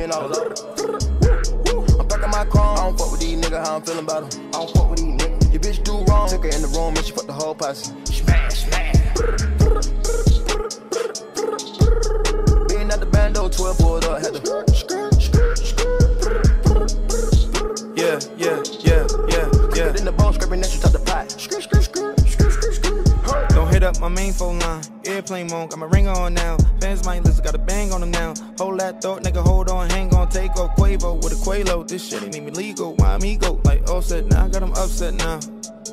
million all up. I'm back in my chrome. I don't fuck with these niggas, how I'm feeling about them. I don't fuck with these niggas. Your bitch do wrong. Took her in the room and she fucked the whole posse. Smash, smash. Being at the bando, 12 pulled up, had to. Yeah. In the bone, scraping that you top the pot. Don't hit up my main phone line. Airplane mode, got my ring on now. Fans might listen, got a bang on them now. Hold that thought, nigga, hold on, hang on, take off Quavo with a Quavo. This shit ain't even legal. Why me go? Like Offset now, got him upset now.